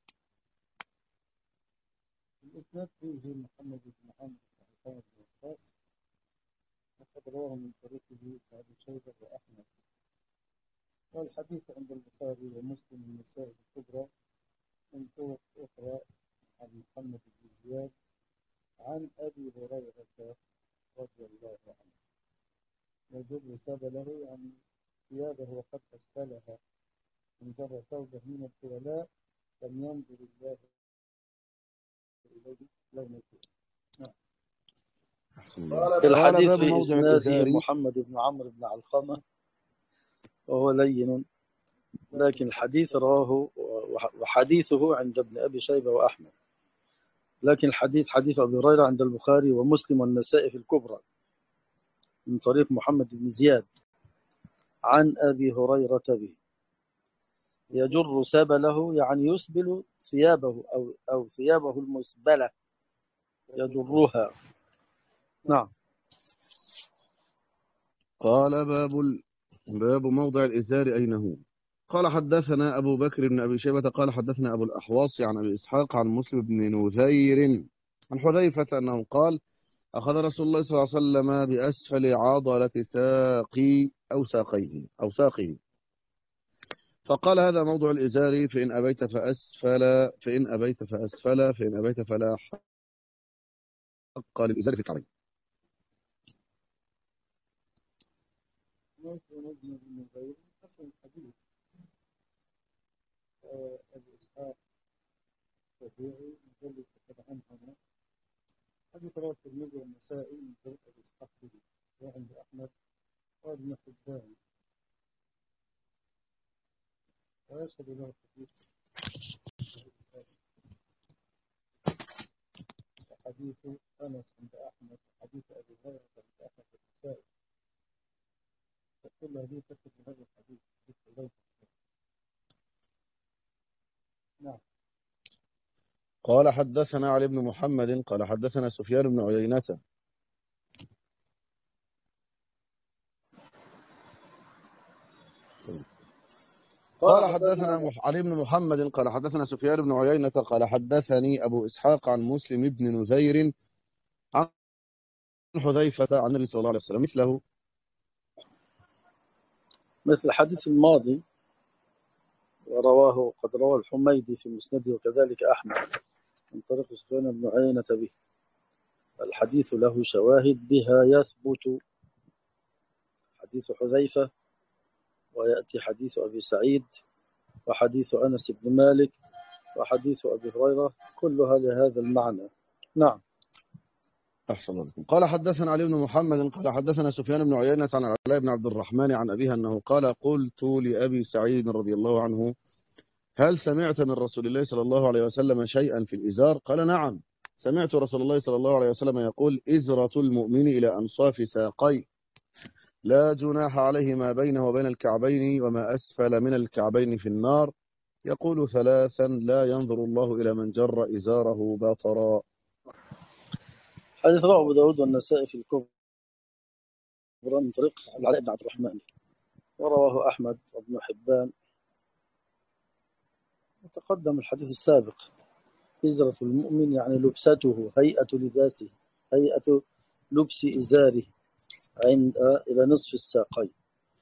A: الإسناد فيه محمد بن عمرو بن عثمان بن وقاص، وقد رواه من طريقه أبي شيبة وأحمد، والحديث عند البخاري ومسلم والنسائي الكبرى من طرق أخرى عن محمد بن زياد عن أبي هريرة رضي الله عنه يجر سبله يعني ثيابه وقد أسفلها من جر ثوبه من الخيلاء لم ينظر الله إليه يوم القيامة. الحديث في إسناده محمد بن عمرو بن علقمة وهو لين، لكن الحديث رواه وحديثه عند ابن أبي شيبة وأحمد، لكن الحديث حديث أبي هريرة عند البخاري ومسلم والنسائي في الكبرى من طريق محمد بن زياد عن أبي هريرة به يجر سبله يعني يسبل ثيابه أو ثيابه المسبلة يجرها. نعم.
B: قال باب موضع الإزار أين هو. قال حدثنا أبو بكر بن أبي شيبة قال حدثنا أبو الأحواص عن أبي إسحاق عن مسلم بن نذير عن حذيفة أنه قال أخذ رسول الله صلى الله عليه وسلم بأسفل عضلة ساقي أو ساقه فقال هذا موضع الإزار فإن أبيت فأسفل فإن أبيت فلا حق للإزار في الكعبين.
A: أبي إسحاق الشافعي مجلد عنهما حديث رواه الترمذي والنسائي من طريق أبي إسحاق به وعند أحمد وابن حبان ويشهد له حديث أنس عند أحمد وحديث أبي هريرة عند أحمد والنسائي، فكل هذه تشهد هذا الحديث حديث. نعم.
B: قال حدثنا علي بن محمد قال حدثنا سفيان بن عيينة قال حدثنا علي بن محمد قال حدثنا سفيان بن عيينة قال حدثني أبو إسحاق عن مسلم بن نذير عن حذيفة عن النبي صلى الله عليه وسلم
A: مثل الحديث الماضي، قد رواه الحميدي في مسنده وكذلك أحمد من طريق سفيان بن عيينة به. الحديث له شواهد بها يثبت حديث حذيفة، ويأتي حديث أبي سعيد وحديث أنس بن مالك وحديث أبي هريرة كلها لهذا المعنى. نعم.
B: أحسن الله. قال حدثنا علي بن محمد قال حدثنا سفيان بن عيينة عن علاء بن عبد الرحمن عن أبيها أنه قال قلت لأبي سعيد رضي الله عنه هل سمعت من رسول الله صلى الله عليه وسلم شيئا في الإزار؟ قال نعم، سمعت رسول الله صلى الله عليه وسلم يقول إزرة المؤمن إلى أنصاف ساقيه، لا جناح عليه ما بينه وبين الكعبين، وما أسفل من الكعبين في النار. يقول ثلاثا: لا ينظر الله إلى من جر إزاره باطرا.
A: حديث رواه أبو داود والنسائي في الكبرى من طريق العلاء بن عبد الرحمن، ورواه أحمد وابن حبان. وتقدم الحديث السابق. إزرة المؤمن يعني لبسته، هيئة لباسه، هيئة لبس إزاره عند إلى نصف الساقين.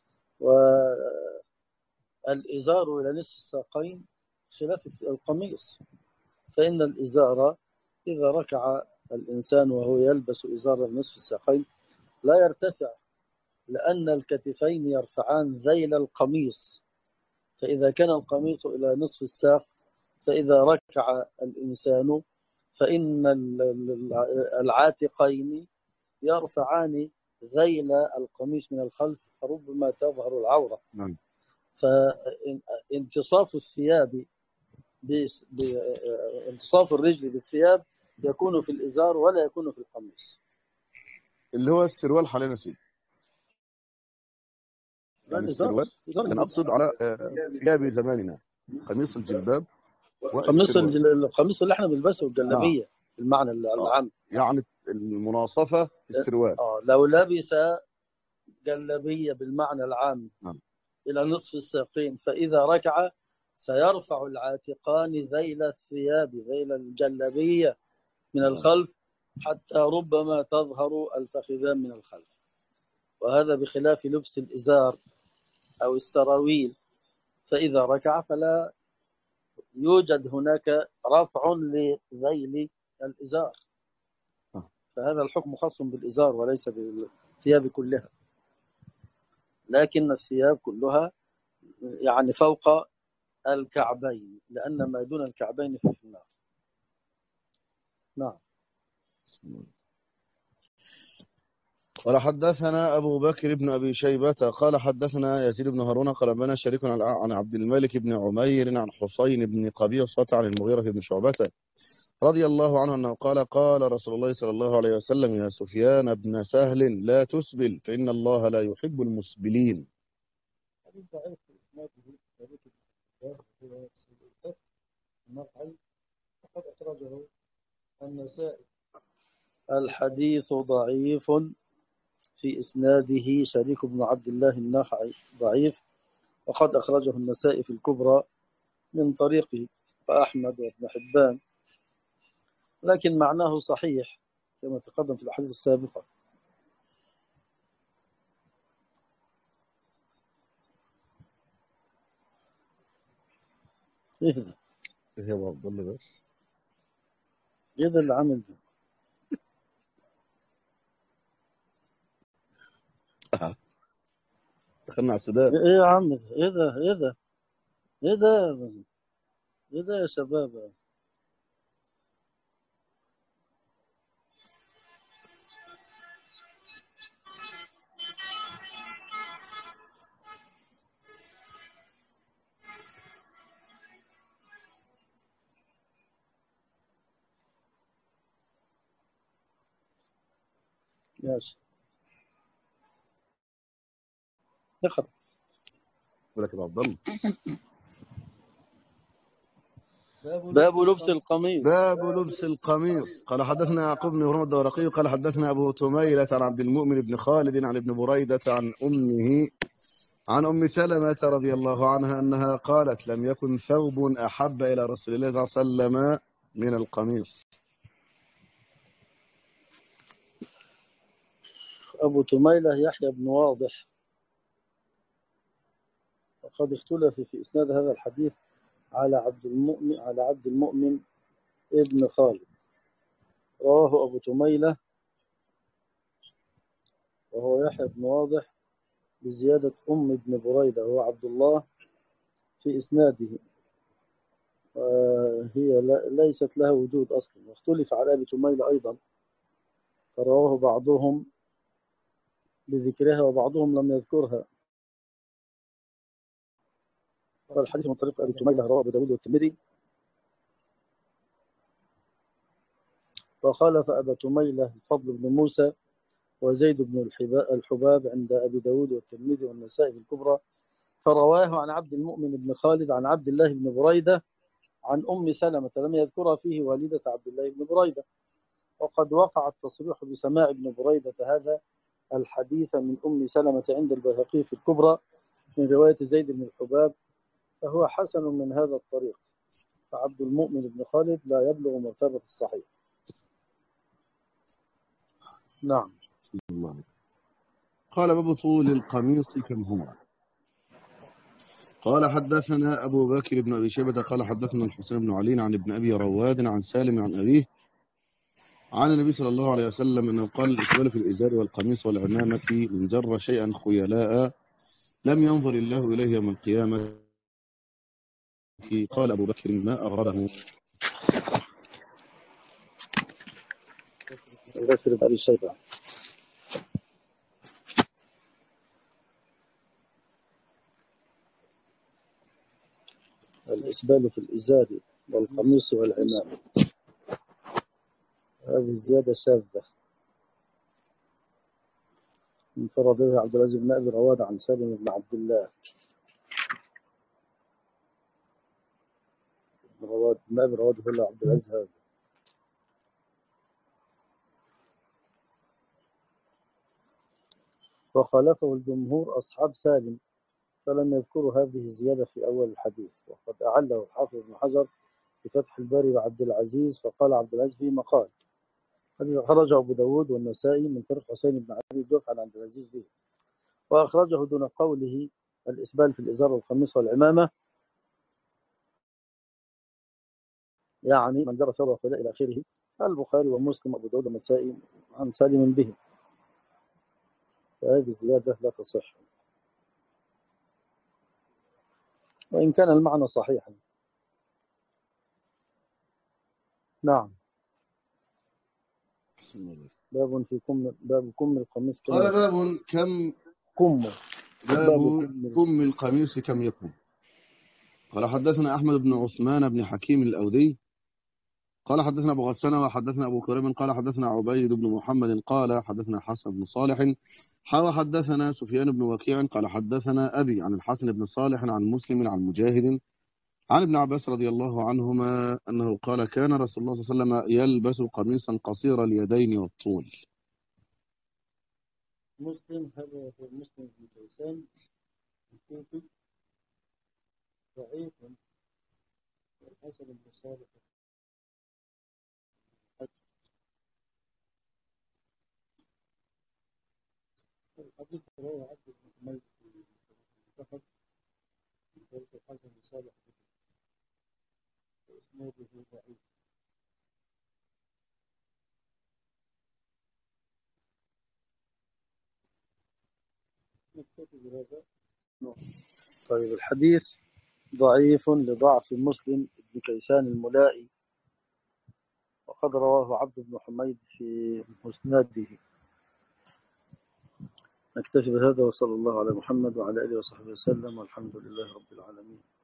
A: والإزار إلى نصف الساقين خلاف القميص، فإن الإزار إذا ركع الإنسان وهو يلبس إزار نصف الساقين لا يرتفع، لأن الكتفين يرفعان ذيل القميص. فإذا كان القميص إلى نصف الساق، فإذا ركع الإنسان فإن العاتقين يرفعان ذيل القميص من الخلف، فربما تظهر العورة.
B: نعم.
A: فانتصاف الثياب انتصاف الرجل بالثياب يكون في الإزار ولا يكون في القميص.
B: اللي هو السروال حاليا يا سيدي، يعني السروال. أنا أقصد على ثياب زماننا، قميص الجلباب والسروال.
A: القميص اللي احنا بنلبسه الجلابية المعنى العام.
B: يعني المناصفة السروال.
A: لو لبس جلابية بالمعنى العام إلى نصف الساقين، فإذا ركع سيرفع العاتقان ذيل الثياب، ذيل الجلابية من الخلف، حتى ربما تظهر الفخذان من الخلف. وهذا بخلاف لبس الإزار أو السراويل، فإذا ركع فلا يوجد هناك رفع لذيل الإزار. فهذا الحكم خاص بالإزار وليس بالثياب كلها، لكن الثياب كلها يعني فوق الكعبين، لأن ما دون الكعبين في النار. نعم.
B: قال حدثنا أبو بكر بن أبي شيبة قال حدثنا يزيد بن هارون قال بنا شريك عن عبد الملك بن عمير عن حسين بن قبيصة عن المغيرة بن شعبة رضي الله عنه أنه قال قال رسول الله صلى الله عليه وسلم: يا سفيان بن سهل لا تسبل، فإن الله لا يحب المسبلين.
A: فقد أخرجه النسائي. الحديث ضعيف، في إسناده شريك بن عبد الله النخعي ضعيف، وقد أخرجه النسائي في الكبرى من طريقه وأحمد وابن حبان، لكن معناه صحيح كما تقدم في الأحاديث السابقة. إيه ده؟
B: إيه هو عبد الله بس؟
A: إيه ده اللي عامل ده؟
B: دخلنا على السودان.
A: إيه يا عم ده؟ إيه ده؟ إيه ده؟ إيه ده؟ إيه ده يا شباب؟ ماشي، اقرأ.
B: يقول لك يا عبد الله:
A: باب لبس القميص.
B: باب لبس القميص. قال حدثنا يعقوب بن هرمز الدورقي قال حدثنا أبو تميلة عن عبد المؤمن بن خالد عن ابن بريدة عن أمه عن أم سلمة رضي الله عنها أنها قالت: لم يكن ثوب أحب إلى رسول الله صلى الله عليه وسلم من القميص.
A: أبو تميلة يحيى بن واضح، وقد اختلف في إسناد هذا الحديث على عبد المؤمن ابن خالد. رواه أبو تميلة وهو يحيى بن واضح بزيادة أم ابن بريدة وهو عبد الله في إسناده، هي ليست لها وجود أصلا. واختلف على أبي تميلة أيضا، فرواه بعضهم بذكرها وبعضهم لم يذكرها. والحديث من طريق أبي تميلة رواه أبو داود والترمذي. وخالف أبا تميلة الفضل بن موسى وزيد بن الحباب عند أبي داود والترمذي والنسائي في الكبرى، فرواه عن عبد المؤمن بن خالد عن عبد الله بن بريدة عن أم سلمة، لم يذكر فيه والدة عبد الله بن بريدة. وقد وقع التصريح بسماع ابن بريدة هذا الحديث من أم سلمة عند البيهقي في الكبرى من رواية زيد بن الحباب، فهو حسن من هذا الطريق، فعبد المؤمن بن خالد لا يبلغ مرتبة الصحيح. نعم.
B: الله. قال باب طول القميص كم هو؟ قال حدثنا أبو بكر بن أبي شيبة قال حدثنا الحسين بن علي عن ابن أبي رواد عن سالم عن أبيه عن النبي صلى الله عليه وسلم أنه قال الإسبال في الإزار والقميص والعمامة من جر شيئا خيلاء لم ينظر الله إليه يوم القيامة. قال أبو بكر ما أغربه.
A: بكر بن أبي شيبة. الإسبال في الإزار والقميص والعمامة، هذه زيادة شاذة انفرد بها عبد العزيز بن أبي رواد عن سالم بن عبد الله بن أبي رواد هو عبد العزيز هذا. وخالفه الجمهور أصحاب سالم فلم يذكروا هذه الزيادة في أول الحديث. وقد أعله الحافظ بن حجر في فتح الباري وعبد العزيز، فقال عبد العزيز في مقال خرج أبو داود والنسائي من طريق حسين بن أبي جعفر عن عبد العزيز به، وأخرجه دون قوله الإسبال في الإزار والقميص والعمامة، يعني من جرى ثوبه وخلاء إلى آخره، البخاري ومسلم وأبو داود والنسائي عن سالم به، فهذه الزيادة لا تصح وإن كان المعنى صحيحا. نعم. باب كم القميص كم
B: قال
A: يكون.
B: باب كم
A: كم
B: باب كم القميص كم يكون. قال حدثنا أحمد بن عثمان بن حكيم الأودي قال حدثنا أبو غسانة وحدثنا أبو كريم قال حدثنا عبيد بن محمد قال حدثنا حسن بن صالح حدثنا سفيان بن وكيع قال حدثنا أبي عن الحسن بن صالح عن مسلم عن مجاهد عن ابن عباس رضي الله عنهما أنه قال كان رسول الله صلى الله عليه وسلم يلبس قميصا قصير اليدين والطول.
A: مسلم هذا هو مسلم بن كيسان الكوفي ضعيف، والحسن بن صالح الحديث رواه عبد بن حميد في المنتخب من طريق الحسن بن صالح وإسناده ضعيف. نكتفي بهذا. طيب الحديث ضعيف لضعف مسلم بن كيسان الملائي، وقد رواه عبد بن حميد في مسنده. نكتفي بهذا، وصلى الله على محمد وعلى آله وصحبه وسلم، والحمد لله رب العالمين.